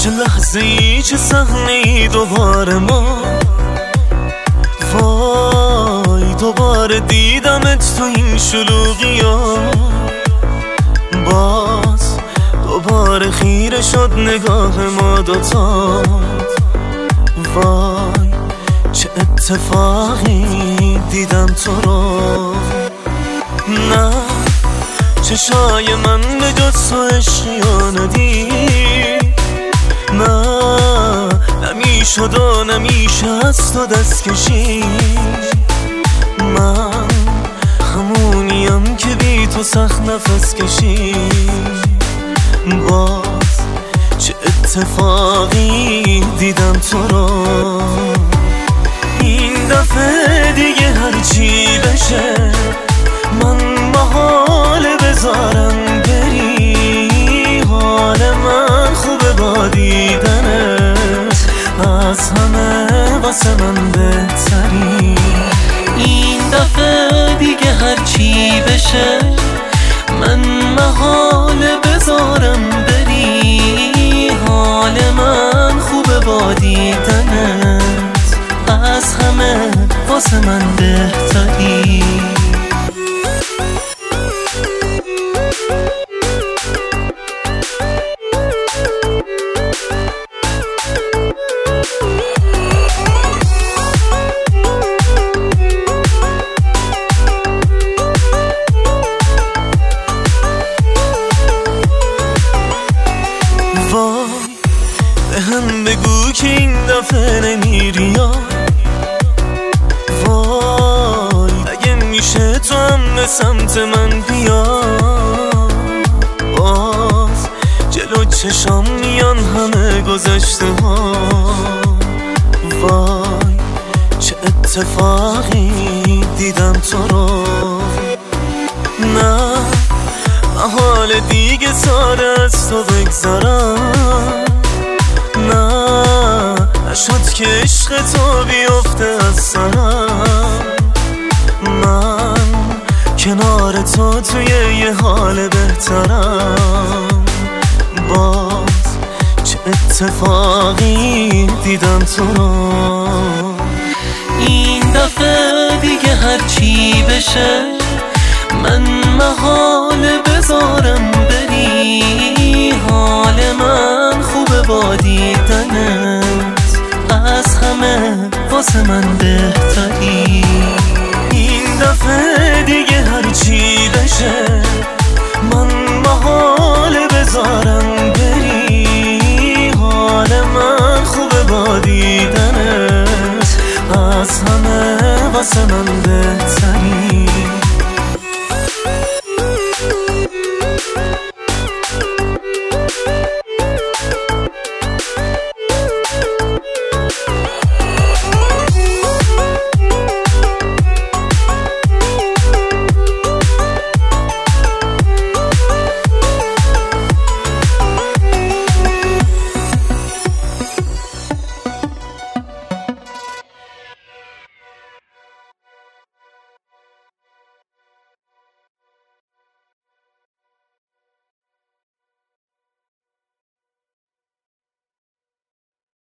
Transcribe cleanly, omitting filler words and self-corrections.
چه لحظه ای چه صحنه ای دوباره ما، وای دوباره دیدمت تو این شلوغی ها. باز دوباره خیره شد نگاه ما دوتا، وای چه اتفاقی دیدم تو رو. نه چشای من به جز تو عشقی ندید، نه نمیشد و نمیشه از تو دست کشید. من همونیم که بی تو سخت نفس کشید. باز چه اتفاقی دیدم تو رو. این دفعه دیگه هرچی بشه من محال بذارم بری. حال من خوبه با دیدنت، از همه واسه من بهتری. این دفعه دیگه هرچی بشه من محال بذارم بری. حال من خوبه با دیدنت، از همه واسه من بهتری. وای به هم بگو که این دفعه نمیری یا وای، اگه میشه تو هم به سمت من بیا. باز جلو چشام میان همه گذشته ها، وای چه اتفاقی دیدم تو رو. نه حال دیگه ساده از تو بگذارم، نه نشد که عشق تو بیفته از سرم. من کنار تو توی یه حال بهترم. باز چه اتفاقی دیدم تو رو. این دفعه دیگه هرچی بشه من محال بذارم بری. حال من خوبه با دیدنت، از همه واسه من بهتری. این دفعه دیگه هرچی بشه من محال بذارم بری. حال من خوبه با دیدنت، از همه واسه من بهتری.